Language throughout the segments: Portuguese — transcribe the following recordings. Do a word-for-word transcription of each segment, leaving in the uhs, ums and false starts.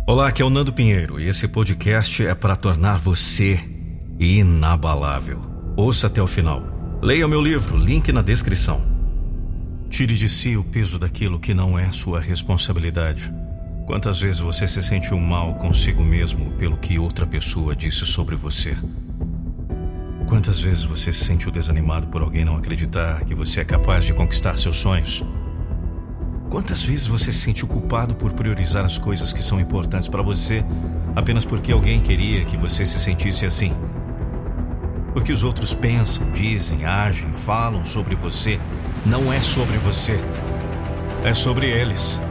Olá, aqui é o Nando Pinheiro e esse podcast é para tornar você inabalável. Ouça até o final. Leia o meu livro, link na descrição. Tire de si o peso daquilo que não é sua responsabilidade. Quantas vezes você se sentiu mal consigo mesmo pelo que outra pessoa disse sobre você? Quantas vezes você se sentiu desanimado por alguém não acreditar que você é capaz de conquistar seus sonhos? Quantas vezes você se sentiu culpado por priorizar as coisas que são importantes para você apenas porque alguém queria que você se sentisse assim? O que os outros pensam, dizem, agem, falam sobre você não é sobre você, é sobre eles.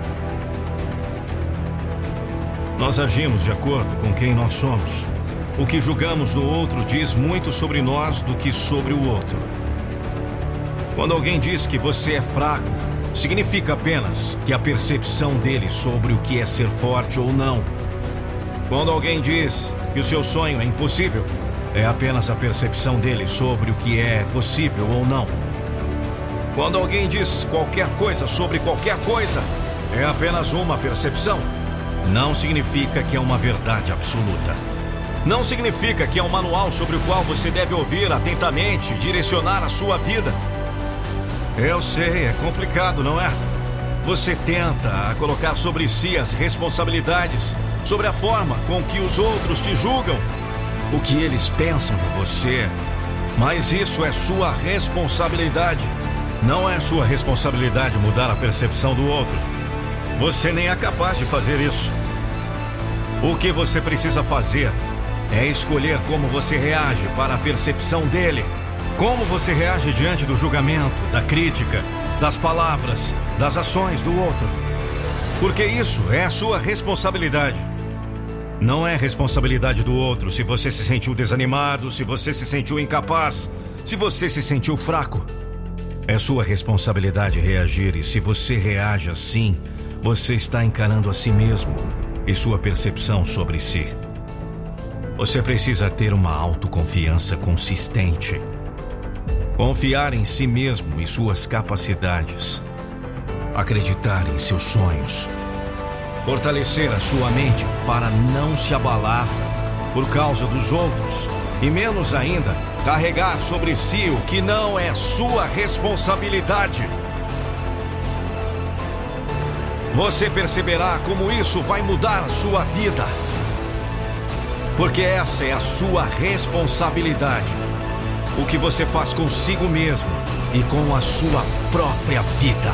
Nós agimos de acordo com quem nós somos. O que julgamos no outro diz muito sobre nós do que sobre o outro. Quando alguém diz que você é fraco, significa apenas que a percepção dele sobre o que é ser forte ou não. Quando alguém diz que o seu sonho é impossível, é apenas a percepção dele sobre o que é possível ou não. Quando alguém diz qualquer coisa sobre qualquer coisa, é apenas uma percepção. Não significa que é uma verdade absoluta. Não significa que é um manual sobre o qual você deve ouvir atentamente e direcionar a sua vida. Eu sei, é complicado, não é? Você tenta colocar sobre si as responsabilidades, sobre a forma com que os outros te julgam, o que eles pensam de você. Mas isso é sua responsabilidade. Não é sua responsabilidade mudar a percepção do outro. Você nem é capaz de fazer isso. O que você precisa fazer é escolher como você reage para a percepção dele. Como você reage diante do julgamento, da crítica, das palavras, das ações do outro. Porque isso é a sua responsabilidade. Não é responsabilidade do outro se você se sentiu desanimado, se você se sentiu incapaz, se você se sentiu fraco. É sua responsabilidade reagir e se você reage assim, você está encarando a si mesmo e sua percepção sobre si. Você precisa ter uma autoconfiança consistente. Confiar em si mesmo e suas capacidades. Acreditar em seus sonhos. Fortalecer a sua mente para não se abalar por causa dos outros. E menos ainda, carregar sobre si o que não é sua responsabilidade. Você perceberá como isso vai mudar a sua vida. Porque essa é a sua responsabilidade. O que você faz consigo mesmo e com a sua própria vida.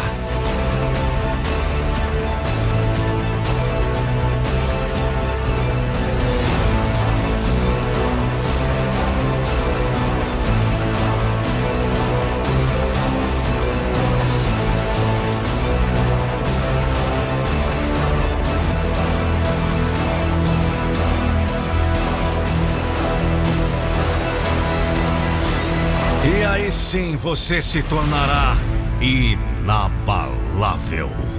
E aí sim você se tornará inabalável.